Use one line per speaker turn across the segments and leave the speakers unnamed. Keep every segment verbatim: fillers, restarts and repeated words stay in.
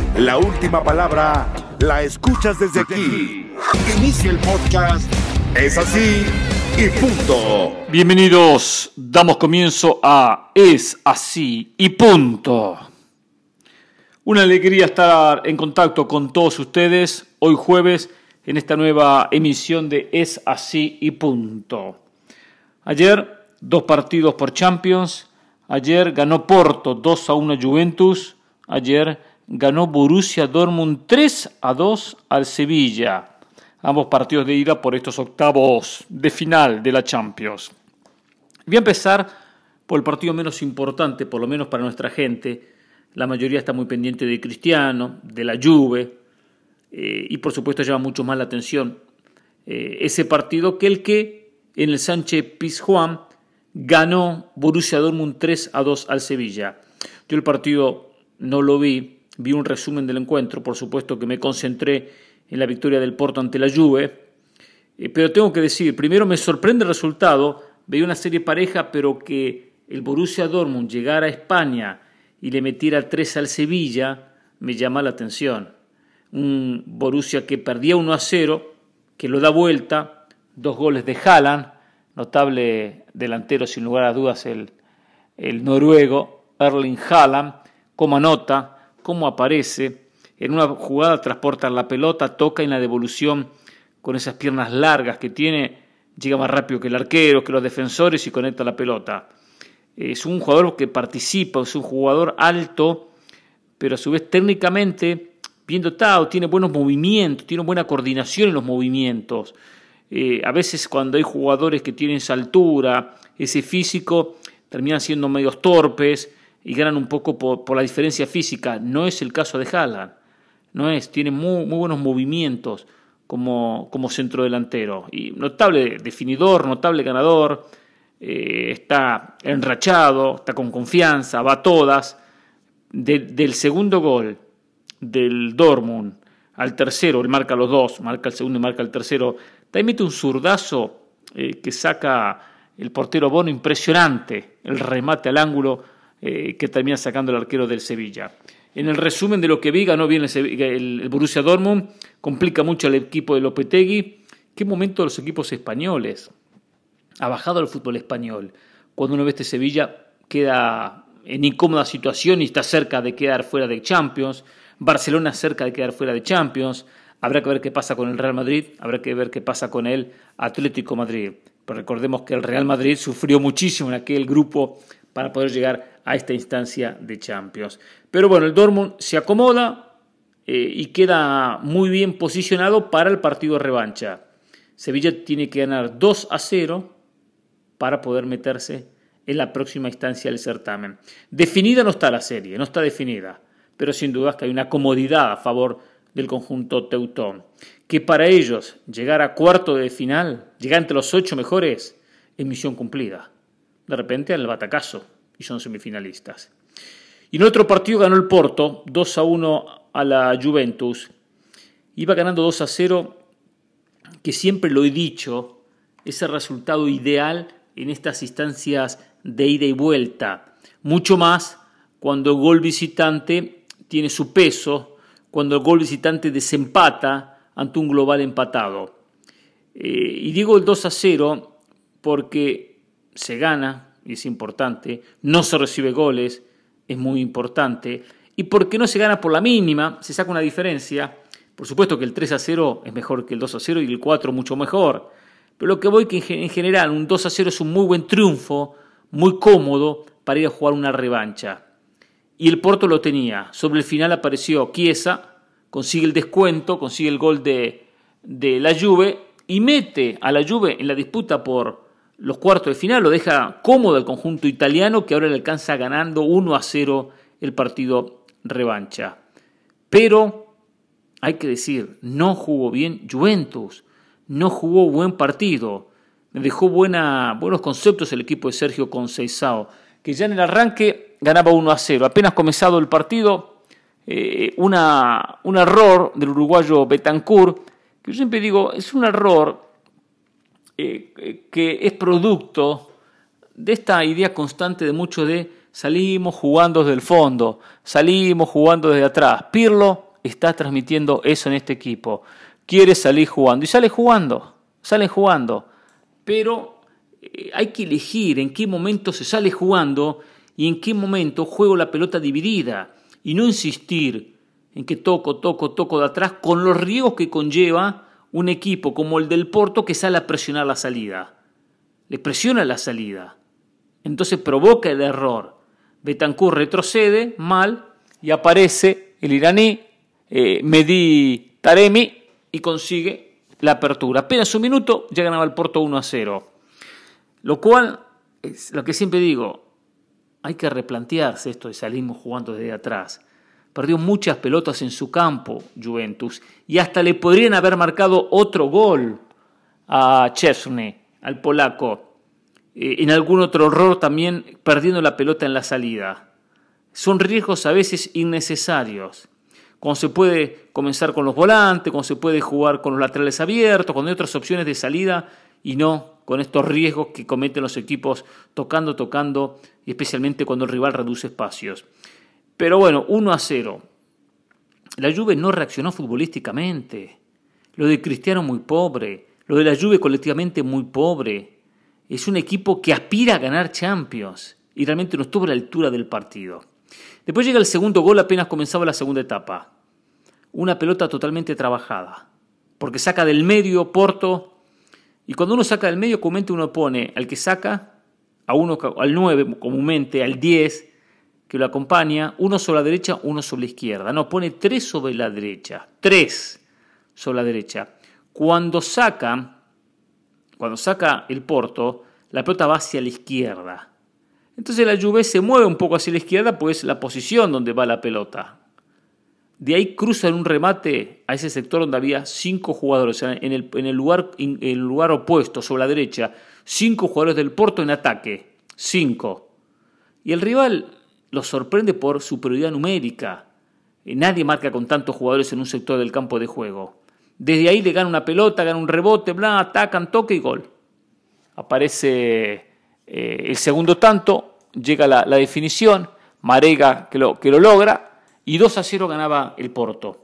La última palabra la escuchas desde aquí. Inicia el podcast. Es así y punto.
Bienvenidos, damos comienzo a Es así y punto. Una alegría estar en contacto con todos ustedes hoy jueves en esta nueva emisión de Es así y punto. Ayer, dos partidos por Champions. Ayer ganó Porto dos a uno a Juventus. Ayer ganó Borussia Dortmund tres a dos al Sevilla. Ambos partidos de ida por estos octavos de final de la Champions. Voy a empezar por el partido menos importante, por lo menos para nuestra gente. La mayoría está muy pendiente de Cristiano, de la Juve, eh, y por supuesto llama mucho más la atención eh, ese partido que el que en el Sánchez-Pizjuán ganó Borussia Dortmund tres a dos al Sevilla. Yo el partido no lo vi, vi un resumen del encuentro, por supuesto que me concentré en la victoria del Porto ante la Juve, eh, pero tengo que decir, primero me sorprende el resultado, veía una serie pareja, pero que el Borussia Dortmund llegara a España y le metiera tres al Sevilla, me llama la atención. Un Borussia que perdía uno a cero, que lo da vuelta, dos goles de Haaland, notable delantero sin lugar a dudas el, el noruego, Erling Haaland, cómo anota, cómo aparece, en una jugada transporta la pelota, toca en la devolución con esas piernas largas que tiene, llega más rápido que el arquero, que los defensores y conecta la pelota. Es un jugador que participa, es un jugador alto, pero a su vez técnicamente bien dotado, tiene buenos movimientos, tiene buena coordinación en los movimientos. Eh, a veces cuando hay jugadores que tienen esa altura, ese físico, terminan siendo medios torpes y ganan un poco por, por la diferencia física. No es el caso de Haaland, no es, tiene muy, muy buenos movimientos como, como centrodelantero. Y notable definidor, notable ganador, eh, está enrachado, está con confianza, va a todas. De, del segundo gol del Dortmund al tercero, él marca los dos, marca el segundo y marca el tercero, también mete un zurdazo eh, que saca el portero Bono, impresionante, el remate al ángulo eh, que termina sacando el arquero del Sevilla. En el resumen de lo que vi, ganó bien el, el, el Borussia Dortmund, complica mucho al equipo de Lopetegui. ¿Qué momento de los equipos españoles? Ha bajado el fútbol español. Cuando uno ve este Sevilla, queda en incómoda situación y está cerca de quedar fuera de Champions. Barcelona cerca de quedar fuera de Champions. Habrá que ver qué pasa con el Real Madrid, habrá que ver qué pasa con el Atlético Madrid. Pero recordemos que el Real Madrid sufrió muchísimo en aquel grupo para poder llegar a esta instancia de Champions. Pero bueno, el Dortmund se acomoda eh, y queda muy bien posicionado para el partido de revancha. Sevilla tiene que ganar dos a cero para poder meterse en la próxima instancia del certamen. Definida no está la serie, no está definida, pero sin duda que hay una comodidad a favor del conjunto teutón, que para ellos llegar a cuarto de final, llegar entre los ocho mejores, es misión cumplida. De repente al batacazo y son semifinalistas. Y en otro partido ganó el Porto, dos a uno a la Juventus. Iba ganando dos a cero, que siempre lo he dicho, es el resultado ideal en estas instancias de ida y vuelta. Mucho más cuando el gol visitante tiene su peso, cuando el gol visitante desempata ante un global empatado. Eh, y digo el dos a cero porque se gana, y es importante, no se recibe goles, es muy importante, y porque no se gana por la mínima, se saca una diferencia. Por supuesto que el tres a cero es mejor que el dos a cero y el cuatro mucho mejor, pero lo que voy que en general un dos a cero es un muy buen triunfo, muy cómodo para ir a jugar una revancha. Y el Porto lo tenía. Sobre el final apareció Chiesa, consigue el descuento, consigue el gol de, de la Juve y mete a la Juve en la disputa por los cuartos de final. Lo deja cómodo el conjunto italiano que ahora le alcanza ganando uno a cero el partido revancha. Pero hay que decir, no jugó bien Juventus, no jugó buen partido. Me dejó buena, buenos conceptos el equipo de Sergio Conceição, que ya en el arranque ganaba uno a cero. Apenas comenzado el partido, eh, una, un error del uruguayo Bentancur, que yo siempre digo, es un error eh, que es producto de esta idea constante de mucho de salimos jugando desde el fondo, salimos jugando desde atrás. Pirlo está transmitiendo eso en este equipo. Quiere salir jugando y sale jugando, sale jugando. Pero eh, hay que elegir en qué momento se sale jugando y en qué momento juego la pelota dividida. Y no insistir en que toco, toco, toco de atrás con los riesgos que conlleva un equipo como el del Porto que sale a presionar la salida. Le presiona la salida. Entonces provoca el error. Bentancur retrocede mal y aparece el iraní eh, Mehdi Taremi y consigue la apertura. Apenas un minuto ya ganaba el Porto uno a cero. Lo cual es lo que siempre digo, hay que replantearse esto de salimos jugando desde atrás. Perdió muchas pelotas en su campo Juventus y hasta le podrían haber marcado otro gol a Szczesny, al polaco. En algún otro error también perdiendo la pelota en la salida. Son riesgos a veces innecesarios. Cuando se puede comenzar con los volantes, cuando se puede jugar con los laterales abiertos, cuando hay otras opciones de salida y no con estos riesgos que cometen los equipos tocando, tocando y especialmente cuando el rival reduce espacios. Pero bueno, uno a cero. La Juve no reaccionó futbolísticamente. Lo de Cristiano muy pobre. Lo de la Juve colectivamente muy pobre. Es un equipo que aspira a ganar Champions y realmente no estuvo a la altura del partido. Después llega el segundo gol apenas comenzaba la segunda etapa. Una pelota totalmente trabajada, porque saca del medio Porto y cuando uno saca del medio comúnmente uno pone al que saca, a uno, al nueve comúnmente, al diez que lo acompaña, uno sobre la derecha, uno sobre la izquierda. No, pone tres sobre la derecha, tres sobre la derecha. Cuando saca... Cuando saca el Porto, la pelota va hacia la izquierda. Entonces la Juve se mueve un poco hacia la izquierda, pues la posición donde va la pelota. De ahí cruza en un remate a ese sector donde había cinco jugadores, en el, en el, lugar, en el lugar opuesto, sobre la derecha. Cinco jugadores del Porto en ataque. Cinco. Y el rival lo sorprende por superioridad numérica. Nadie marca con tantos jugadores en un sector del campo de juego. Desde ahí le gana una pelota, gana un rebote, bla, atacan, toque y gol. Aparece eh, el segundo tanto, llega la, la definición, Marega que lo, que lo logra y dos a cero ganaba el Porto.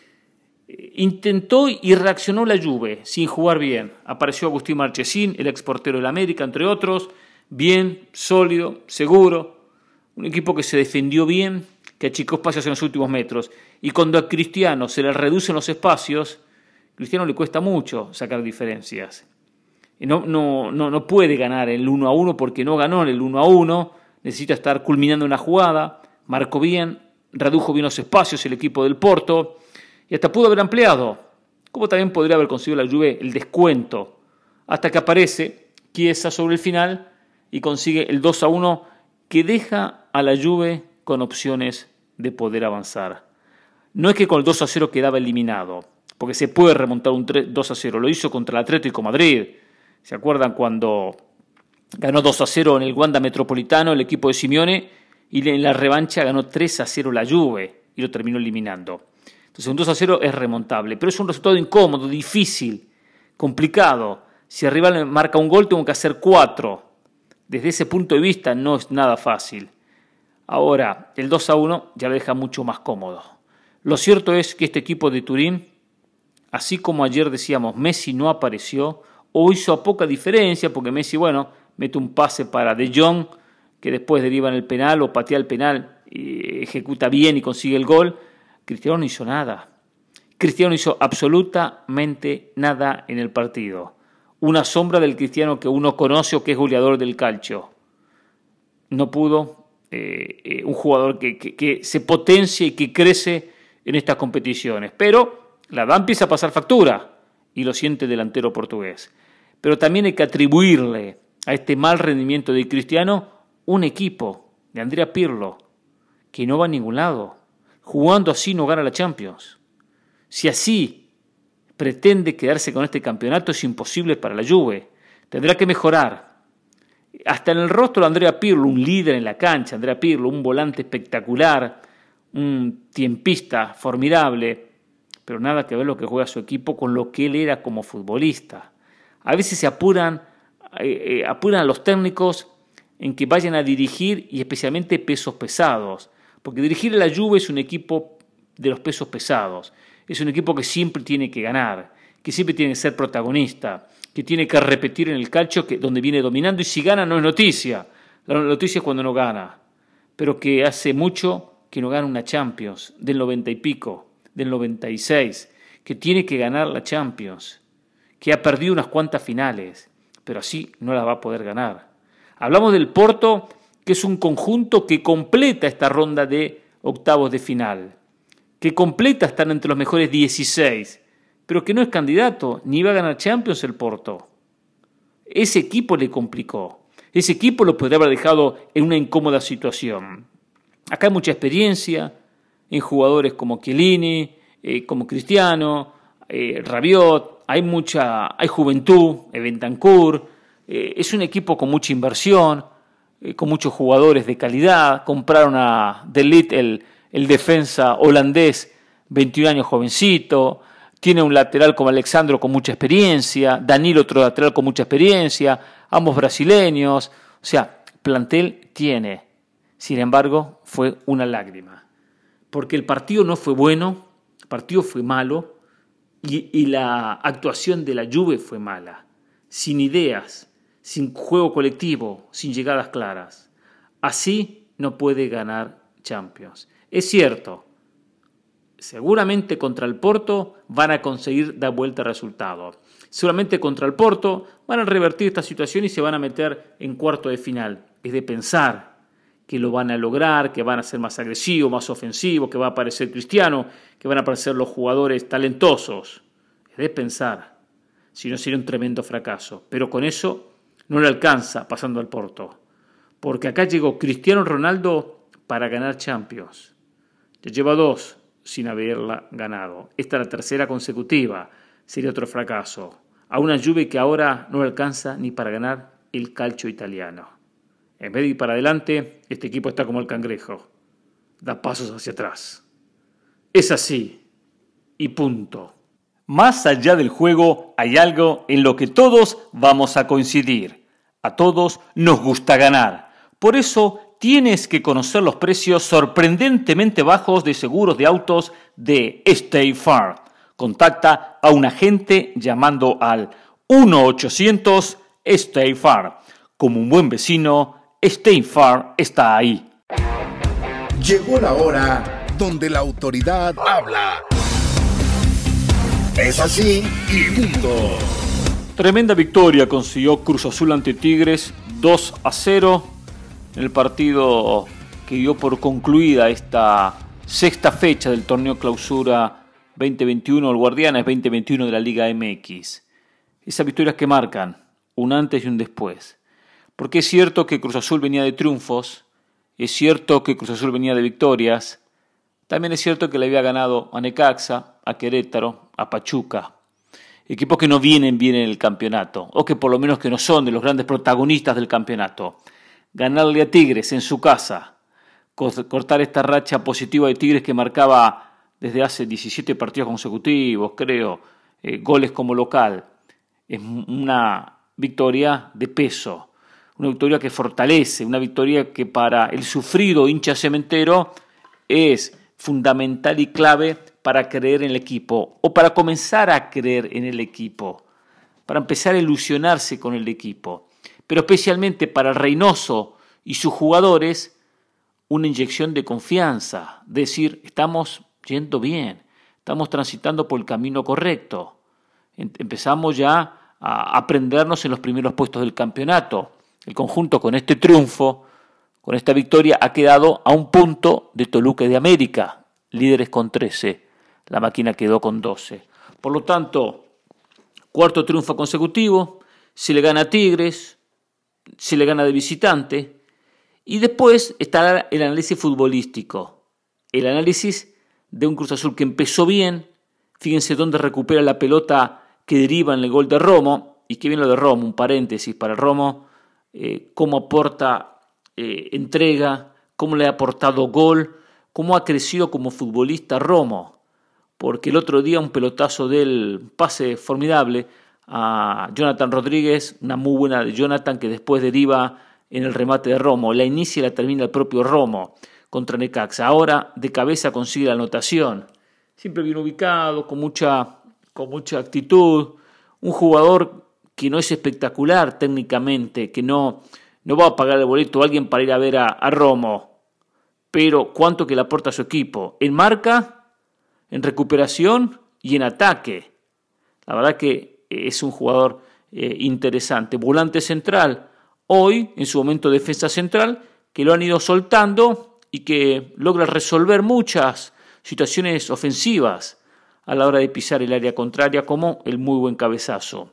Eh, intentó y reaccionó la Juve sin jugar bien. Apareció Agustín Marchesín, el exportero del América, entre otros. Bien, sólido, seguro. Un equipo que se defendió bien, que achicó espacios en los últimos metros. Y cuando a Cristiano se le reducen los espacios, Cristiano le cuesta mucho sacar diferencias. No, no, no, no puede ganar el uno a uno porque no ganó en el uno a uno. Necesita estar culminando una jugada. Marcó bien, redujo bien los espacios el equipo del Porto y hasta pudo haber ampliado. Como también podría haber conseguido la Juve el descuento. Hasta que aparece Chiesa sobre el final y consigue el dos a uno que deja a la Juve con opciones de poder avanzar. No es que con el dos a cero quedaba eliminado, porque se puede remontar un dos a cero. Lo hizo contra el Atlético de Madrid. ¿Se acuerdan cuando ganó dos a cero en el Wanda Metropolitano el equipo de Simeone y en la revancha ganó tres a cero la Juve y lo terminó eliminando? Entonces un dos a cero es remontable, pero es un resultado incómodo, difícil, complicado. Si el rival marca un gol tengo que hacer cuatro. Desde ese punto de vista no es nada fácil. Ahora, el dos a uno ya lo deja mucho más cómodo. Lo cierto es que este equipo de Turín, así como ayer decíamos, Messi no apareció o hizo a poca diferencia, porque Messi, bueno, mete un pase para De Jong, que después deriva en el penal o patea el penal, y ejecuta bien y consigue el gol. Cristiano no hizo nada. Cristiano no hizo absolutamente nada en el partido. Una sombra del Cristiano que uno conoce o que es goleador del calcio. No pudo eh, eh, un jugador que, que, que se potencia y que crece en estas competiciones, pero la edad empieza a pasar factura y lo siente el delantero portugués. Pero también hay que atribuirle a este mal rendimiento de Cristiano un equipo de Andrea Pirlo que no va a ningún lado. Jugando así no gana la Champions. Si así pretende quedarse con este campeonato es imposible para la Juve. Tendrá que mejorar. Hasta en el rostro de Andrea Pirlo, un líder en la cancha, Andrea Pirlo, un volante espectacular, un tiempista formidable, pero nada que ver lo que juega su equipo con lo que él era como futbolista. A veces se apuran, eh, apuran a los técnicos en que vayan a dirigir y especialmente pesos pesados, porque dirigir a la Juve es un equipo de los pesos pesados, es un equipo que siempre tiene que ganar, que siempre tiene que ser protagonista, que tiene que repetir en el calcio que, donde viene dominando, y si gana no es noticia, la noticia es cuando no gana, pero que hace mucho que no gana una Champions, del noventa y pico, del noventa y seis, que tiene que ganar la Champions, que ha perdido unas cuantas finales, pero así no la va a poder ganar. Hablamos del Porto, que es un conjunto que completa esta ronda de octavos de final, que completa estar entre los mejores dieciséis, pero que no es candidato, ni va a ganar Champions el Porto. Ese equipo le complicó, ese equipo lo podría haber dejado en una incómoda situación. Acá hay mucha experiencia en jugadores como Chiellini, eh, como Cristiano, eh, Rabiot, hay mucha, hay juventud, Bentancur, eh, es un equipo con mucha inversión, eh, con muchos jugadores de calidad. Compraron a De Ligt, el, el defensa holandés, veintiún años, jovencito. Tiene un lateral como Alexandro con mucha experiencia, Danilo otro lateral con mucha experiencia, ambos brasileños. O sea, plantel tiene. Sin embargo, fue una lágrima, porque el partido no fue bueno, el partido fue malo y, y la actuación de la Juve fue mala, sin ideas, sin juego colectivo, sin llegadas claras. Así no puede ganar Champions. Es cierto, seguramente contra el Porto van a conseguir dar vuelta al resultado. Seguramente contra el Porto van a revertir esta situación y se van a meter en cuarto de final. Es de pensar que lo van a lograr, que van a ser más agresivos, más ofensivos, que va a aparecer Cristiano, que van a aparecer los jugadores talentosos. Es de pensar, si no sería un tremendo fracaso. Pero con eso no le alcanza pasando al Porto, porque acá llegó Cristiano Ronaldo para ganar Champions. Ya lleva dos sin haberla ganado. Esta es la tercera consecutiva, sería otro fracaso. A una Juve que ahora no le alcanza ni para ganar el calcio italiano. En vez de ir para adelante, este equipo está como el cangrejo. Da pasos hacia atrás. Es así. Y punto. Más allá del juego, hay algo en lo que todos vamos a coincidir. A todos nos gusta ganar. Por eso tienes que conocer los precios sorprendentemente bajos de seguros de autos de State Farm. Contacta a un agente llamando al uno ochocientos State Farm. Como un buen vecino, State Farm está ahí.
Llegó la hora donde la autoridad habla. Es así y punto.
Tremenda victoria consiguió Cruz Azul ante Tigres, dos a cero, en el partido que dio por concluida esta sexta fecha del torneo Clausura veinte veintiuno, el Guardianes veinte veintiuno de la Liga M X. Esas victorias que marcan un antes y un después. Porque es cierto que Cruz Azul venía de triunfos, es cierto que Cruz Azul venía de victorias, también es cierto que le había ganado a Necaxa, a Querétaro, a Pachuca, equipos que no vienen bien en el campeonato, o que por lo menos que no son de los grandes protagonistas del campeonato. Ganarle a Tigres en su casa, cortar esta racha positiva de Tigres que marcaba desde hace diecisiete partidos consecutivos, creo, eh, goles como local, es una victoria de peso. Una victoria que fortalece, una victoria que para el sufrido hincha cementero es fundamental y clave para creer en el equipo, o para comenzar a creer en el equipo, para empezar a ilusionarse con el equipo. Pero especialmente para el Reynoso y sus jugadores, una inyección de confianza, decir, estamos yendo bien, estamos transitando por el camino correcto, empezamos ya a aprendernos en los primeros puestos del campeonato. El conjunto con este triunfo, con esta victoria, ha quedado a un punto de Toluca y de América, líderes con trece, la máquina quedó con doce. Por lo tanto, cuarto triunfo consecutivo, se le gana a Tigres, se le gana de visitante, y después está el análisis futbolístico, el análisis de un Cruz Azul que empezó bien, fíjense dónde recupera la pelota que deriva en el gol de Romo, y que viene lo de Romo, un paréntesis para Romo, Eh, cómo aporta eh, entrega, cómo le ha aportado gol, cómo ha crecido como futbolista Romo, porque el otro día un pelotazo del pase formidable a Jonathan Rodríguez, una muy buena de Jonathan que después deriva en el remate de Romo. La inicia y la termina el propio Romo contra Necaxa. Ahora de cabeza consigue la anotación. Siempre bien ubicado, con mucha, con mucha actitud. Un jugador que no es espectacular técnicamente, que no, no va a pagar el boleto a alguien para ir a ver a, a Romo. Pero cuánto que le aporta a su equipo. En marca, en recuperación y en ataque. La verdad que es un jugador eh, interesante. Volante central. Hoy, en su momento defensa central, que lo han ido soltando y que logra resolver muchas situaciones ofensivas a la hora de pisar el área contraria, como el muy buen cabezazo.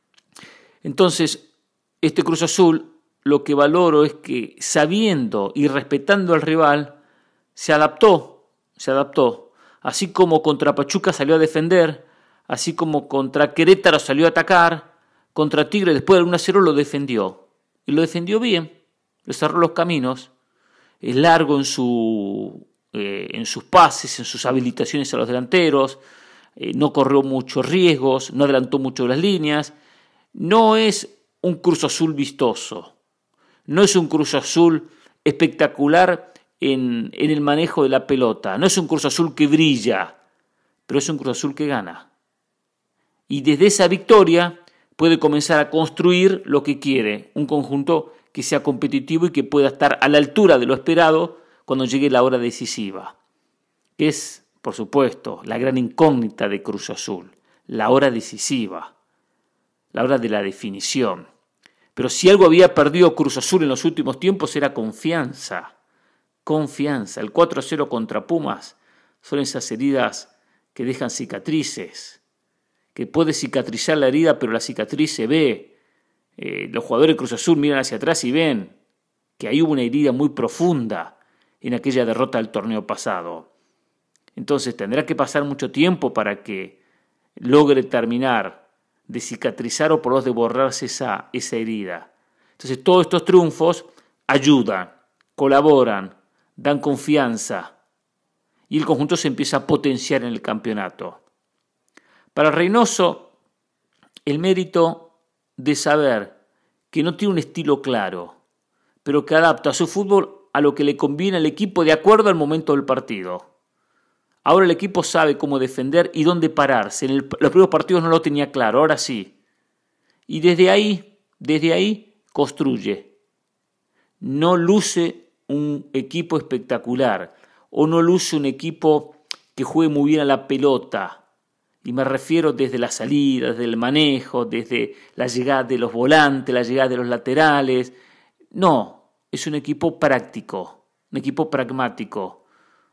Entonces, este Cruz Azul, lo que valoro es que, sabiendo y respetando al rival, se adaptó, se adaptó. Así como contra Pachuca salió a defender, así como contra Querétaro salió a atacar, contra Tigre después del uno a cero lo defendió. Y lo defendió bien, le cerró los caminos, es largo en, su, eh, en sus pases, en sus habilitaciones a los delanteros, eh, no corrió muchos riesgos, no adelantó mucho las líneas. No es un Cruz Azul vistoso, no es un Cruz Azul espectacular en, en el manejo de la pelota, no es un Cruz Azul que brilla, pero es un Cruz Azul que gana. Y desde esa victoria puede comenzar a construir lo que quiere, un conjunto que sea competitivo y que pueda estar a la altura de lo esperado cuando llegue la hora decisiva. Es, por supuesto, la gran incógnita de Cruz Azul, la hora decisiva, la hora de la definición. Pero si algo había perdido Cruz Azul en los últimos tiempos era confianza, confianza. El cuatro a cero contra Pumas son esas heridas que dejan cicatrices, que puede cicatrizar la herida, pero la cicatriz se ve. Eh, los jugadores de Cruz Azul miran hacia atrás y ven que ahí hubo una herida muy profunda en aquella derrota del torneo pasado. Entonces tendrá que pasar mucho tiempo para que logre terminar de cicatrizar o por lo menos de borrarse esa, esa herida. Entonces todos estos triunfos ayudan, colaboran, dan confianza y el conjunto se empieza a potenciar en el campeonato. Para Reynoso, el mérito de saber que no tiene un estilo claro, pero que adapta su fútbol a lo que le conviene al equipo de acuerdo al momento del partido. Ahora el equipo sabe cómo defender y dónde pararse. En el, los primeros partidos no lo tenía claro, ahora sí. Y desde ahí, desde ahí construye. No luce un equipo espectacular o no luce un equipo que juegue muy bien a la pelota. Y me refiero desde la salida, desde el manejo, desde la llegada de los volantes, la llegada de los laterales. No, es un equipo práctico, un equipo pragmático.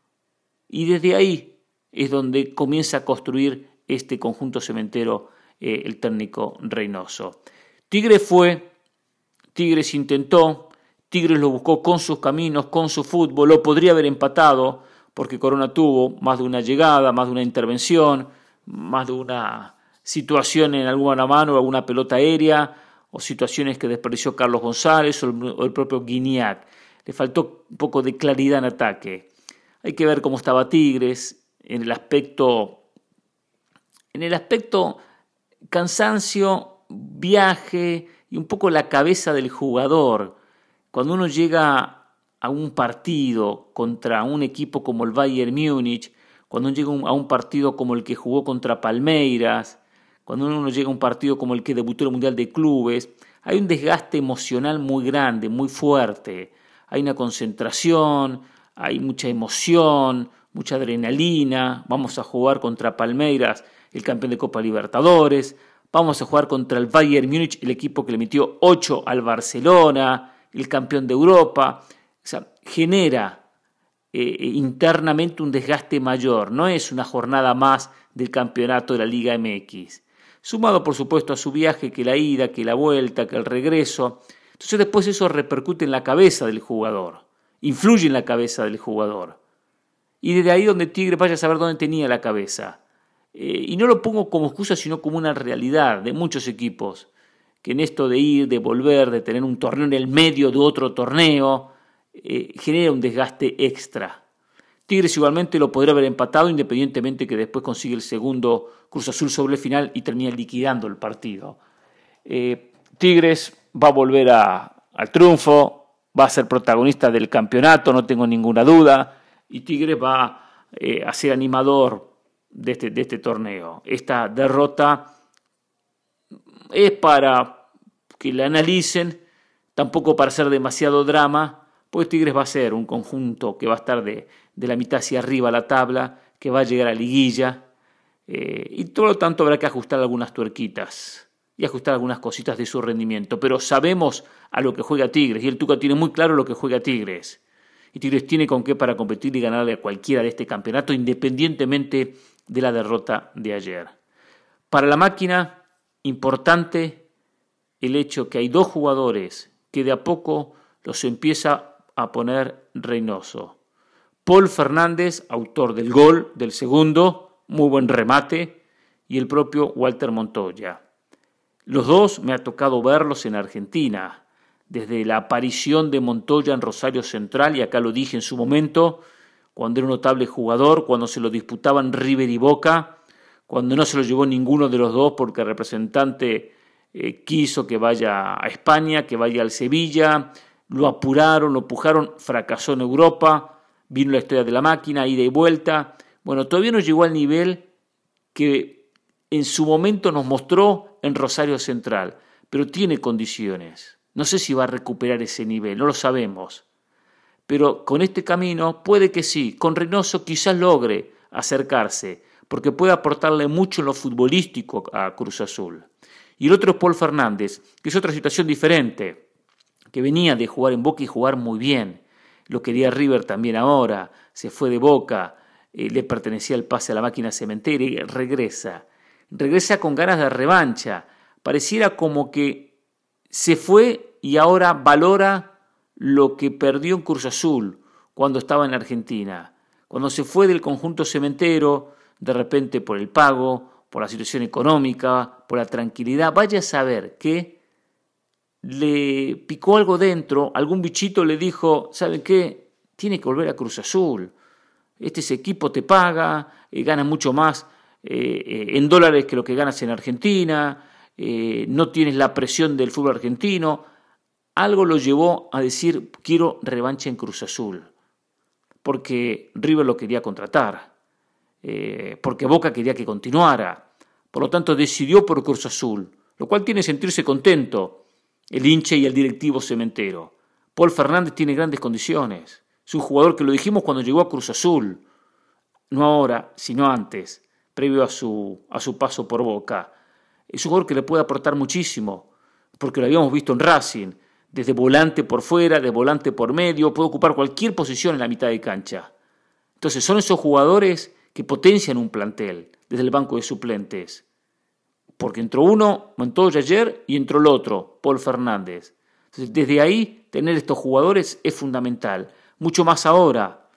Y desde ahí es donde comienza a construir este conjunto cementero eh, el técnico Reynoso. Tigres fue, Tigres intentó, Tigres lo buscó con sus caminos, con su fútbol, lo podría haber empatado porque Corona tuvo más de una llegada, más de una intervención, más de una situación en alguna mano, alguna pelota aérea, o situaciones que desperdició Carlos González o el, o el propio Guignac. Le faltó un poco de claridad en ataque. Hay que ver cómo estaba Tigres en el aspecto, en el aspecto cansancio, viaje y un poco la cabeza del jugador. Cuando uno llega a un partido contra un equipo como el Bayern Múnich, cuando uno llega a un partido como el que jugó contra Palmeiras, cuando uno llega a un partido como el que debutó en el Mundial de Clubes, hay un desgaste emocional muy grande, muy fuerte. Hay una concentración, hay mucha emoción, mucha adrenalina. Vamos a jugar contra Palmeiras, el campeón de Copa Libertadores. Vamos a jugar contra el Bayern Múnich, el equipo que le metió ocho al Barcelona, el campeón de Europa. O sea, genera eh, internamente un desgaste mayor. No es una jornada más del campeonato de la Liga M X. Sumado, por supuesto, a su viaje, que la ida, que la vuelta, que el regreso. Entonces después eso repercute en la cabeza del jugador. Influye en la cabeza del jugador. Y desde ahí donde Tigre vaya a saber dónde tenía la cabeza. Eh, y no lo pongo como excusa, sino como una realidad de muchos equipos, que en esto de ir, de volver, de tener un torneo en el medio de otro torneo, eh, genera un desgaste extra. Tigres igualmente lo podría haber empatado, independientemente que después consigue el segundo Cruz Azul sobre el final y termina liquidando el partido. Eh, Tigres va a volver a, al triunfo, va a ser protagonista del campeonato, no tengo ninguna duda, y Tigres va eh, a ser animador de este, de este torneo. Esta derrota es para que la analicen, tampoco para hacer demasiado drama, pues Tigres va a ser un conjunto que va a estar de, de la mitad hacia arriba a la tabla, que va a llegar a liguilla, eh, y por lo tanto habrá que ajustar algunas tuerquitas y ajustar algunas cositas de su rendimiento, pero sabemos a lo que juega Tigres, y el Tuca tiene muy claro lo que juega Tigres, y Tigres tiene con qué para competir y ganarle a cualquiera de este campeonato, independientemente de la derrota de ayer. Para la máquina, importante el hecho que hay dos jugadores que de a poco los empieza a poner Reynoso. Paul Fernández, autor del gol del segundo, muy buen remate, y el propio Walter Montoya. Los dos me ha tocado verlos en Argentina, desde la aparición de Montoya en Rosario Central, y acá lo dije en su momento, cuando era un notable jugador, cuando se lo disputaban River y Boca, cuando no se lo llevó ninguno de los dos porque el representante eh, quiso que vaya a España, que vaya al Sevilla, lo apuraron, lo empujaron, fracasó en Europa, vino la historia de la máquina, ida y vuelta. Bueno, todavía no llegó al nivel que en su momento nos mostró en Rosario Central, pero tiene condiciones. No sé si va a recuperar ese nivel, no lo sabemos. Pero con este camino puede que sí, con Reynoso quizás logre acercarse, porque puede aportarle mucho en lo futbolístico a Cruz Azul. Y el otro es Paul Fernández, que es otra situación diferente, que venía de jugar en Boca y jugar muy bien. Lo quería River también ahora, se fue de Boca, eh, le pertenecía el pase a la máquina cementera y regresa. Regresa con ganas de revancha. Pareciera como que se fue y ahora valora lo que perdió en Cruz Azul cuando estaba en Argentina. Cuando se fue del conjunto cementero, de repente por el pago, por la situación económica, por la tranquilidad, vaya a saber que le picó algo dentro, algún bichito le dijo, ¿saben qué? Tiene que volver a Cruz Azul. Este ese equipo te paga, eh, gana mucho más eh, eh, en dólares que lo que ganas en Argentina, eh, no tienes la presión del fútbol argentino. Algo lo llevó a decir, quiero revancha en Cruz Azul, porque River lo quería contratar, eh, porque Boca quería que continuara. Por lo tanto, decidió por Cruz Azul, lo cual tiene que sentirse contento el hincha y el directivo cementero. Paul Fernández tiene grandes condiciones. Es un jugador que lo dijimos cuando llegó a Cruz Azul, no ahora, sino antes, previo a su, a su paso por Boca. Es un jugador que le puede aportar muchísimo, porque lo habíamos visto en Racing, desde volante por fuera, de volante por medio, puede ocupar cualquier posición en la mitad de cancha. Entonces son esos jugadores que potencian un plantel desde el banco de suplentes. Porque entró uno, Montoya ayer, y entró el otro, Paul Fernández. Entonces, desde ahí, tener estos jugadores es fundamental. Mucho más ahora,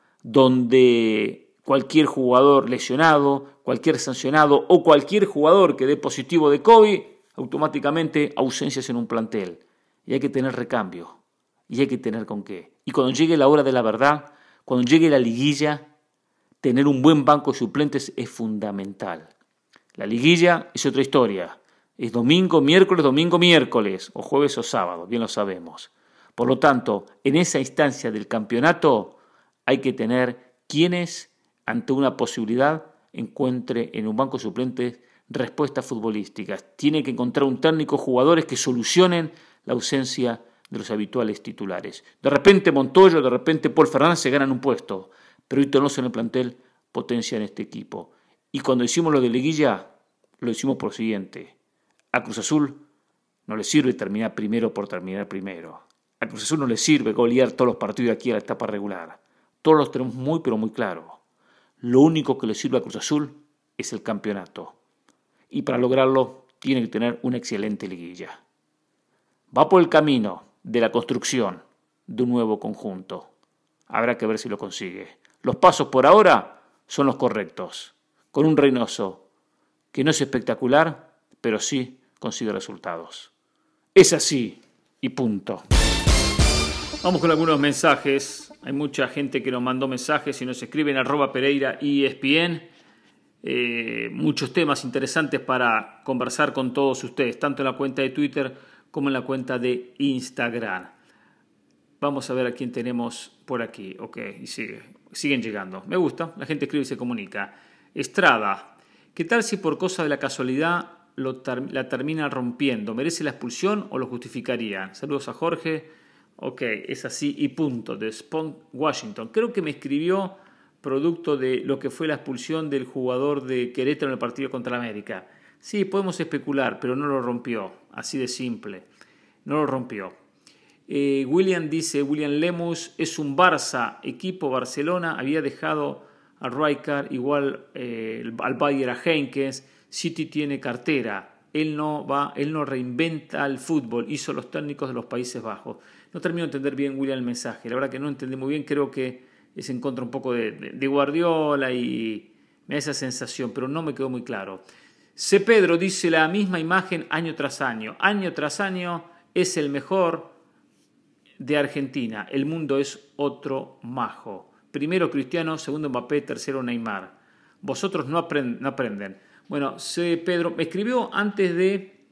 donde cualquier jugador lesionado, cualquier sancionado o cualquier jugador que dé positivo de COVID, automáticamente ausencias en un plantel. Y hay que tener recambio, y hay que tener con qué. Y cuando llegue la hora de la verdad, cuando llegue la liguilla, tener un buen banco de suplentes es fundamental. La liguilla es otra historia. Es domingo, miércoles, domingo, miércoles, o jueves o sábado, bien lo sabemos. Por lo tanto, en esa instancia del campeonato hay que tener quienes, ante una posibilidad, encuentre en un banco de suplentes respuestas futbolísticas. Tiene que encontrar un técnico, jugadores que solucionen la ausencia de los habituales titulares. De repente Montoya, de repente Paul Fernández se ganan un puesto, pero hoy todos en el plantel potencian este equipo. Y cuando hicimos lo de liguilla, lo hicimos por lo siguiente. A Cruz Azul no le sirve terminar primero por terminar primero. A Cruz Azul no le sirve golear todos los partidos de aquí a la etapa regular. Todos los tenemos muy pero muy claro. Lo único que le sirve a Cruz Azul es el campeonato. Y para lograrlo tiene que tener una excelente liguilla. Va por el camino de la construcción de un nuevo conjunto. Habrá que ver si lo consigue. Los pasos por ahora son los correctos. Con un Reynoso que no es espectacular, pero sí consigue resultados. Es así y punto. Vamos con algunos mensajes. Hay mucha gente que nos mandó mensajes y nos escriben arroba Pereira E S P N. Eh, muchos temas interesantes para conversar con todos ustedes, tanto en la cuenta de Twitter como en la cuenta de Instagram. Vamos a ver a quién tenemos por aquí. Ok, y sigue. Siguen llegando. Me gusta. La gente escribe y se comunica. Estrada. ¿Qué tal si por cosa de la casualidad lo ter- la termina rompiendo? ¿Merece la expulsión o lo justificaría? Saludos a Jorge. Ok, es así y punto. De Spunk, Washington. Creo que me escribió producto de lo que fue la expulsión del jugador de Querétaro en el partido contra América. Sí, podemos especular, pero no lo rompió. Así de simple. No lo rompió. Eh, William dice, William Lemus es un Barça, equipo Barcelona, había dejado a Rijkaard, igual eh, al Bayern a Heynckes, City tiene cartera, él no va, él no reinventa el fútbol, hizo los técnicos de los Países Bajos. No termino de entender bien, William, el mensaje, la verdad que no entendí muy bien, creo que es en contra un poco de, de, de Guardiola y me da esa sensación, pero no me quedó muy claro. C. Pedro dice la misma imagen año tras año, año tras año es el mejor de Argentina, el mundo es otro majo. Primero Cristiano, segundo Mbappé, tercero Neymar. Vosotros no, aprend- no aprenden. Bueno, C. Pedro me escribió antes de...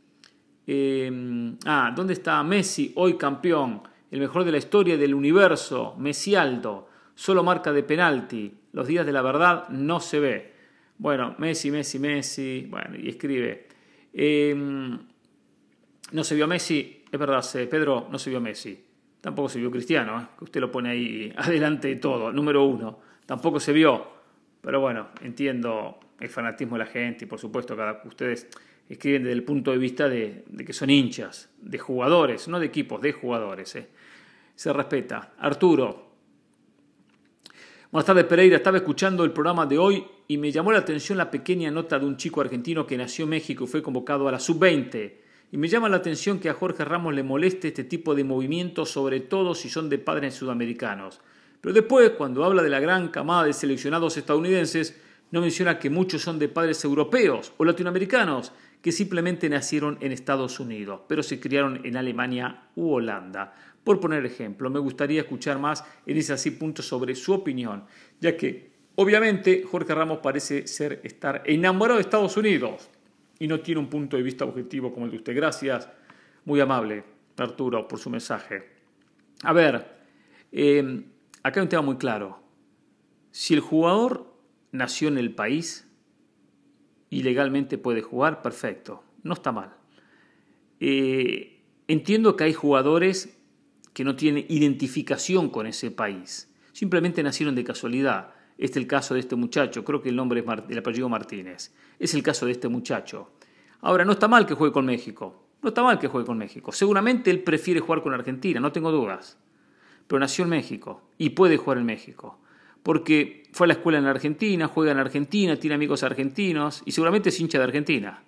Eh, ah, ¿dónde está Messi? Hoy campeón, el mejor de la historia del universo, Messialdo, solo marca de penalti. Los días de la verdad no se ve. Bueno, Messi, Messi, Messi. Bueno, y escribe. Eh, no se vio Messi, es verdad, C. Pedro, no se vio Messi. Tampoco se vio Cristiano, ¿eh? Que usted lo pone ahí adelante de todo, número uno. Tampoco se vio, pero bueno, entiendo el fanatismo de la gente y por supuesto cada ustedes escriben desde el punto de vista de, de que son hinchas, de jugadores, no de equipos, de jugadores. ¿eh? Se respeta. Arturo. Buenas tardes, Pereira. Estaba escuchando el programa de hoy y me llamó la atención la pequeña nota de un chico argentino que nació en México y fue convocado a la sub veinte. Y me llama la atención que a Jorge Ramos le moleste este tipo de movimientos, sobre todo si son de padres sudamericanos. Pero después, cuando habla de la gran camada de seleccionados estadounidenses, no menciona que muchos son de padres europeos o latinoamericanos que simplemente nacieron en Estados Unidos, pero se criaron en Alemania u Holanda. Por poner ejemplo, me gustaría escuchar más en ese así punto sobre su opinión, ya que obviamente Jorge Ramos parece ser estar enamorado de Estados Unidos y no tiene un punto de vista objetivo como el de usted. Gracias, muy amable, Arturo, por su mensaje. A ver, eh, acá hay un tema muy claro. Si el jugador nació en el país y legalmente puede jugar, perfecto, no está mal. Eh, entiendo que hay jugadores que no tienen identificación con ese país, simplemente nacieron de casualidad. Este es el caso de este muchacho, creo que el nombre es Mart- el apellido Martínez. Es el caso de este muchacho. Ahora, no está mal que juegue con México. No está mal que juegue con México. Seguramente él prefiere jugar con Argentina, no tengo dudas. Pero nació en México y puede jugar en México. Porque fue a la escuela en Argentina, juega en Argentina, tiene amigos argentinos y seguramente es hincha de Argentina.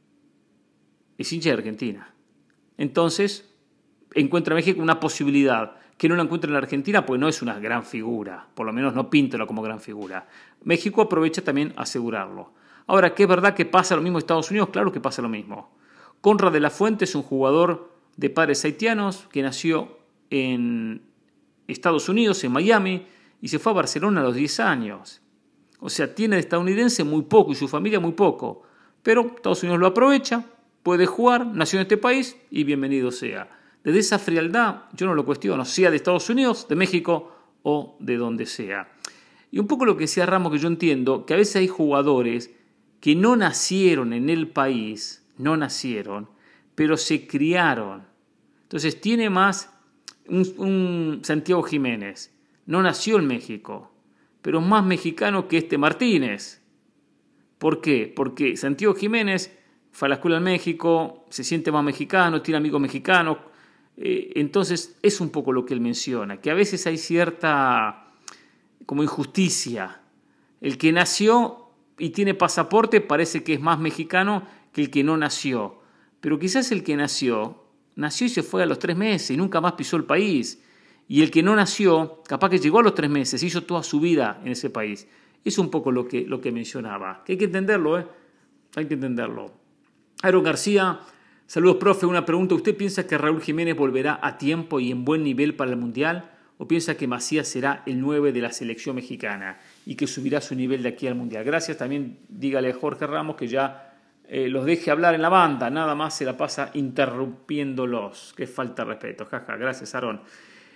Es hincha de Argentina. Entonces, encuentra en México una posibilidad que no la encuentra en la Argentina, pues no es una gran figura, por lo menos no píntalo como gran figura. México aprovecha también a asegurarlo. Ahora, ¿qué es verdad que pasa lo mismo en Estados Unidos? Claro que pasa lo mismo. Conrad de la Fuente es un jugador de padres haitianos que nació en Estados Unidos, en Miami, y se fue a Barcelona a los diez años. O sea, tiene de estadounidense muy poco y su familia muy poco. Pero Estados Unidos lo aprovecha, puede jugar, nació en este país y bienvenido sea. Desde esa frialdad yo no lo cuestiono, sea de Estados Unidos, de México o de donde sea. Y un poco lo que decía Ramos, que yo entiendo, que a veces hay jugadores que no nacieron en el país, no nacieron, pero se criaron. Entonces tiene más un, un Santiago Jiménez, no nació en México, pero es más mexicano que este Martínez. ¿Por qué? Porque Santiago Jiménez fue a la escuela en México, se siente más mexicano, tiene amigos mexicanos. Eh, entonces es un poco lo que él menciona, que a veces hay cierta como injusticia. El que nació y tiene pasaporte parece que es más mexicano que el que no nació. Pero quizás el que nació, nació y se fue a los tres meses y nunca más pisó el país. Y el que no nació, capaz que llegó a los tres meses, hizo toda su vida en ese país. Es un poco lo que, lo que mencionaba. Que hay que entenderlo, ¿eh? Hay que entenderlo. Aaron García, saludos, profe. Una pregunta. ¿Usted piensa que Raúl Jiménez volverá a tiempo y en buen nivel para el Mundial? ¿O piensa que Macías será el nueve de la selección mexicana y que subirá su nivel de aquí al Mundial? Gracias. También dígale a Jorge Ramos que ya eh, los deje hablar en la banda. Nada más se la pasa interrumpiéndolos. Qué falta de respeto. Jaja. Gracias, Aaron.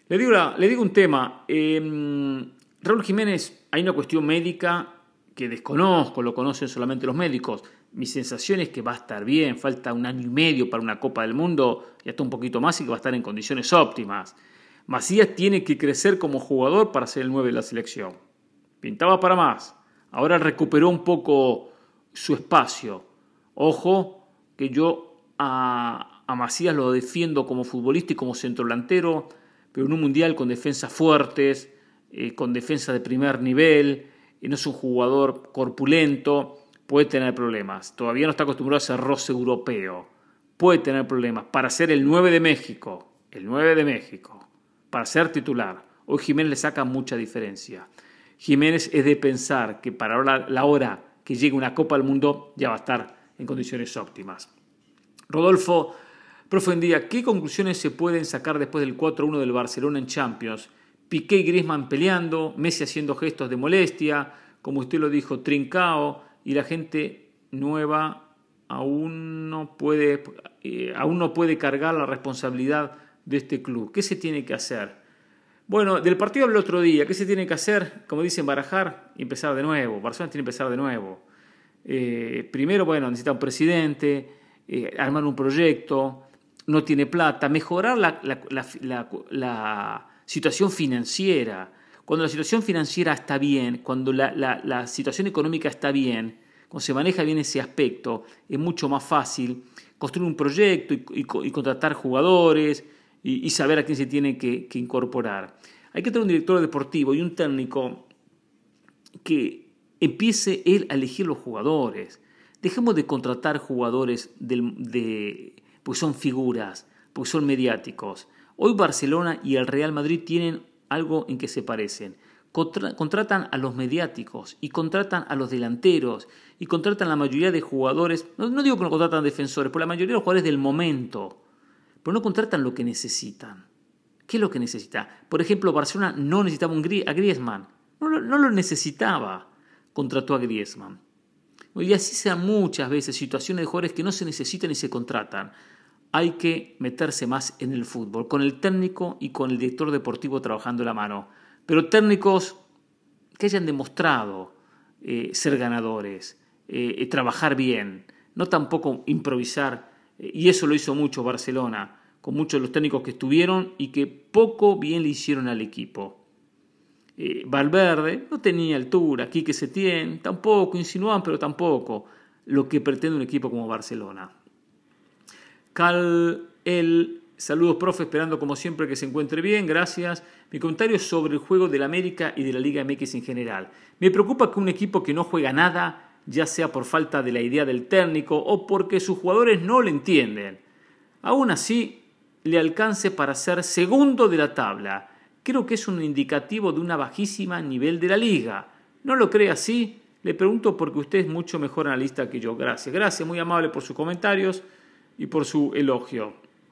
Le digo, la, le digo un tema. Eh, Raúl Jiménez, hay una cuestión médica que desconozco, lo conocen solamente los médicos. Mi sensación es que va a estar bien, falta un año y medio para una Copa del Mundo y hasta un poquito más y que va a estar en condiciones óptimas. Macías tiene que crecer como jugador para ser el nueve de la selección. Pintaba para más. Ahora recuperó un poco su espacio. Ojo que yo a, a Macías lo defiendo como futbolista y como centrodelantero, pero en un mundial con defensas fuertes, eh, con defensa de primer nivel, y no es un jugador corpulento, puede tener problemas. Todavía no está acostumbrado a ese roce europeo. Puede tener problemas. Para ser el nueve de México, el nueve de México, para ser titular, hoy Jiménez le saca mucha diferencia. Jiménez es de pensar que para la, la hora que llegue una Copa del Mundo ya va a estar en condiciones óptimas. Rodolfo, profe, en día, ¿qué conclusiones se pueden sacar después del cuatro a uno del Barcelona en Champions? Piqué y Griezmann peleando, Messi haciendo gestos de molestia, como usted lo dijo, Trincao, y la gente nueva aún no puede, eh, aún no puede cargar la responsabilidad de este club. ¿Qué se tiene que hacer? Bueno, del partido del otro día, ¿qué se tiene que hacer? Como dicen, barajar y empezar de nuevo. Barcelona tiene que empezar de nuevo. Eh, primero, bueno, necesita un presidente, eh, armar un proyecto, no tiene plata, mejorar la, la, la, la, la situación financiera. Cuando la situación financiera está bien, cuando la, la, la situación económica está bien, cuando se maneja bien ese aspecto, es mucho más fácil construir un proyecto y, y, y contratar jugadores y, y saber a quién se tiene que, que incorporar. Hay que tener un director deportivo y un técnico que empiece él a elegir los jugadores. Dejemos de contratar jugadores del, de, porque son figuras, porque son mediáticos. Hoy Barcelona y el Real Madrid tienen algo en que se parecen. Contra, contratan a los mediáticos y contratan a los delanteros y contratan a la mayoría de jugadores. No, no digo que no contratan defensores, pero la mayoría de los jugadores del momento. Pero no contratan lo que necesitan. ¿Qué es lo que necesita? Por ejemplo, Barcelona no necesitaba un Grie- a Griezmann. No, no, no lo necesitaba. Contrató a Griezmann. Y así sean muchas veces situaciones de jugadores que no se necesitan y se contratan. Hay que meterse más en el fútbol, con el técnico y con el director deportivo trabajando de la mano. Pero técnicos que hayan demostrado eh, ser ganadores, eh, trabajar bien, no tampoco improvisar. Eh, y eso lo hizo mucho Barcelona, con muchos de los técnicos que estuvieron y que poco bien le hicieron al equipo. Eh, Valverde no tenía altura, Quique Setién tampoco, insinuaban, pero tampoco lo que pretende un equipo como Barcelona. Cal, el, saludos profe, esperando como siempre que se encuentre bien, gracias. Mi comentario es sobre el juego del América y de la Liga M X en general. Me preocupa que un equipo que no juega nada, ya sea por falta de la idea del técnico o porque sus jugadores no le entienden, aún así le alcance para ser segundo de la tabla. Creo que es un indicativo de una bajísima nivel de la liga. ¿No lo cree así? Le pregunto porque usted es mucho mejor analista que yo. Gracias, gracias, muy amable por sus comentarios y por su elogio.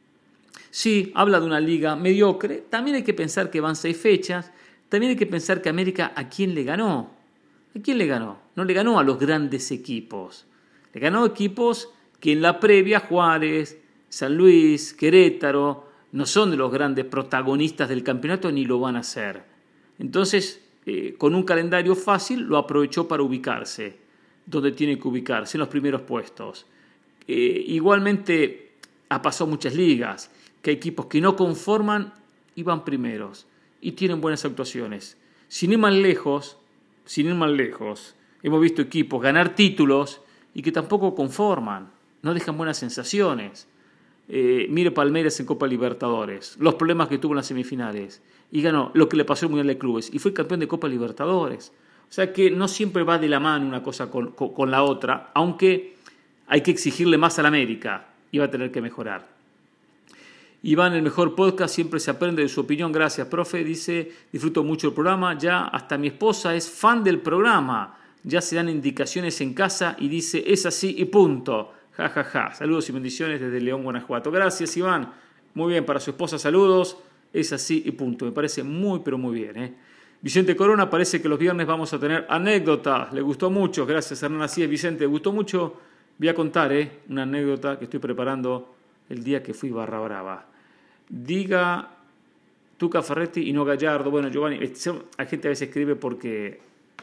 Sí, habla de una liga mediocre. También hay que pensar que van seis fechas. También hay que pensar que América, ¿a quién le ganó? ¿A quién le ganó? No le ganó a los grandes equipos. Le ganó a equipos que en la previa, Juárez, San Luis, Querétaro, no son de los grandes protagonistas del campeonato ni lo van a ser. Entonces, eh, con un calendario fácil, lo aprovechó para ubicarse donde tiene que ubicarse, en los primeros puestos. Eh, igualmente, ha pasado muchas ligas, que hay equipos que no conforman y van primeros, y tienen buenas actuaciones. Sin ir más lejos, sin ir más lejos, hemos visto equipos ganar títulos y que tampoco conforman, no dejan buenas sensaciones. Eh, mire Palmeiras en Copa Libertadores, los problemas que tuvo en las semifinales, y ganó lo que le pasó al Mundial de Clubes, y fue campeón de Copa Libertadores. O sea que no siempre va de la mano una cosa con, con, con la otra, aunque hay que exigirle más al América y va a tener que mejorar. Iván, el mejor podcast, siempre se aprende de su opinión. Gracias, profe. Dice, disfruto mucho el programa. Ya hasta mi esposa es fan del programa. Ya se dan indicaciones en casa y dice, es así y punto. Ja, ja, ja. Saludos y bendiciones desde León, Guanajuato. Gracias, Iván. Muy bien, para su esposa, saludos. Es así y punto. Me parece muy, pero muy bien. ¿eh? Vicente Corona, parece que los viernes vamos a tener anécdotas. Le gustó mucho. Gracias, Hernán. Así es, Vicente. Le gustó mucho. Voy a contar ¿eh? una anécdota que estoy preparando el día que fui Barra Brava. Diga, Tuca Ferretti y no Gallardo. Bueno, Giovanni, hay gente a veces escribe porque,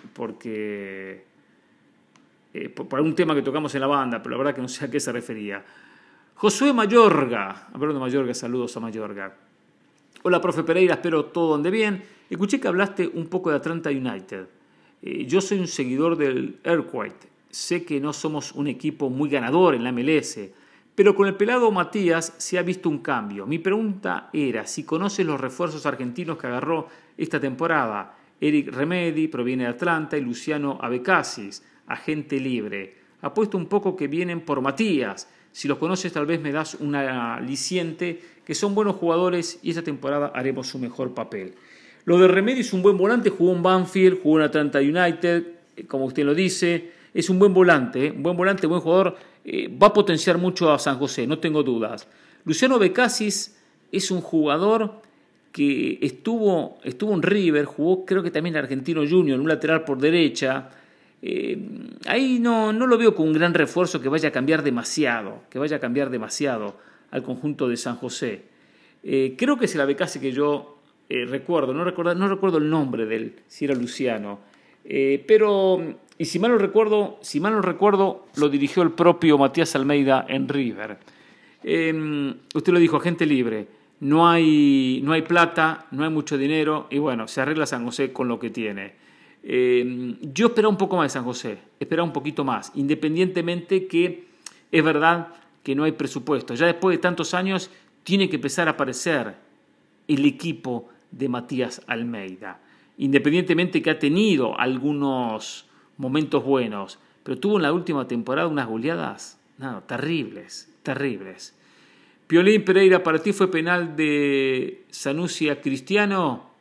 porque eh, por, por algún tema que tocamos en la banda, pero la verdad que no sé a qué se refería. Josué Mayorga, hablando de Mayorga, saludos a Mayorga. Hola, profe Pereira, espero todo ande bien. Escuché que hablaste un poco de Atlanta United. Eh, yo soy un seguidor del Earthquake. Sé que no somos un equipo muy ganador en la M L S, pero con el pelado Matías se ha visto un cambio. Mi pregunta era si conoces los refuerzos argentinos que agarró esta temporada. Eric Remedi proviene de Atlanta y Luciano Abecasis, agente libre. Apuesto un poco que vienen por Matías. Si los conoces tal vez me das una aliciente, que son buenos jugadores y esta temporada haremos su mejor papel. Lo de Remedi es un buen volante, jugó en Banfield, jugó en Atlanta United, como usted lo dice, es un buen volante, ¿eh? un buen volante, buen jugador, eh, va a potenciar mucho a San José, no tengo dudas. Luciano Becasis es un jugador que estuvo, estuvo en River, jugó creo que también en Argentino Junior, en un lateral por derecha. Eh, ahí no, no lo veo con un gran refuerzo que vaya a cambiar demasiado, que vaya a cambiar demasiado al conjunto de San José. Eh, creo que es el Abecasis que yo eh, recuerdo, no recuerdo, no recuerdo el nombre de él, si era Luciano, eh, pero y si mal no recuerdo, si mal no recuerdo, lo dirigió el propio Matías Almeida en River. Eh, usted lo dijo, agente libre, no hay, no hay plata, no hay mucho dinero y bueno, se arregla San José con lo que tiene. Eh, yo esperaba un poco más de San José, esperaba un poquito más, independientemente que es verdad que no hay presupuesto. Ya después de tantos años tiene que empezar a aparecer el equipo de Matías Almeida, independientemente que ha tenido algunos momentos buenos, pero tuvo en la última temporada unas goleadas no, terribles, terribles. Piolín Pereira, ¿para ti fue penal de Sanusi a Cristiano?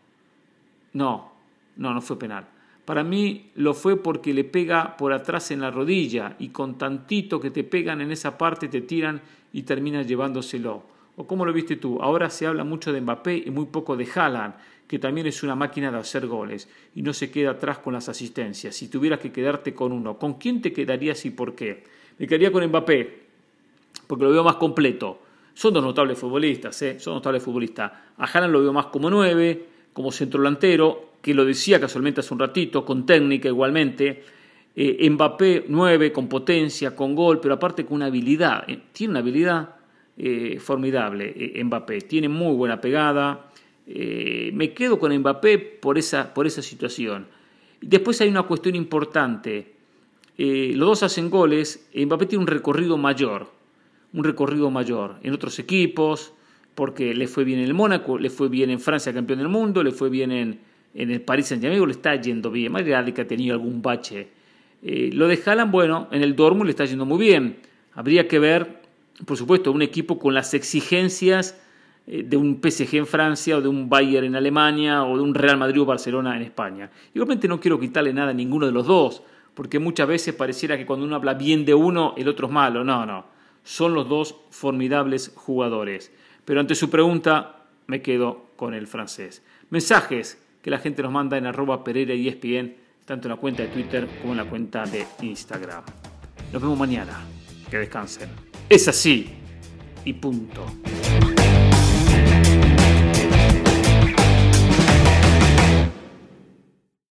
No, no, no fue penal. Para mí lo fue porque le pega por atrás en la rodilla y con tantito que te pegan en esa parte te tiran y terminas llevándoselo. ¿O cómo lo viste tú? Ahora se habla mucho de Mbappé y muy poco de Haaland, que también es una máquina de hacer goles y no se queda atrás con las asistencias. Si tuvieras que quedarte con uno, ¿con quién te quedarías y por qué? Me quedaría con Mbappé, porque lo veo más completo. Son dos notables futbolistas, ¿eh? Son notables futbolistas. A Haaland lo veo más como nueve, como centrodelantero, que lo decía casualmente hace un ratito, con técnica igualmente. Eh, Mbappé nueve, con potencia, con gol, pero aparte con una habilidad. Eh, tiene una habilidad eh, formidable eh, Mbappé, tiene muy buena pegada. Eh, me quedo con Mbappé por esa, por esa situación. Después hay una cuestión importante. Eh, los dos hacen goles, Mbappé tiene un recorrido mayor, un recorrido mayor en otros equipos, porque le fue bien en el Mónaco, le fue bien en Francia, campeón del mundo, le fue bien en, en el Paris Saint-Germain, le está yendo bien, más grande que ha tenido algún bache. Eh, lo de Haaland, bueno, en el Dortmund le está yendo muy bien. Habría que ver, por supuesto, un equipo con las exigencias eh, de un P S G en Francia, o de un Bayern en Alemania, o de un Real Madrid o Barcelona en España. Igualmente no quiero quitarle nada a ninguno de los dos, porque muchas veces pareciera que cuando uno habla bien de uno, el otro es malo. No, no. Son los dos formidables jugadores. Pero ante su pregunta, me quedo con el francés. Mensajes que la gente nos manda en arroba Pereira y E S P N, tanto en la cuenta de Twitter como en la cuenta de Instagram. Nos vemos mañana. Que descansen. Es así y punto.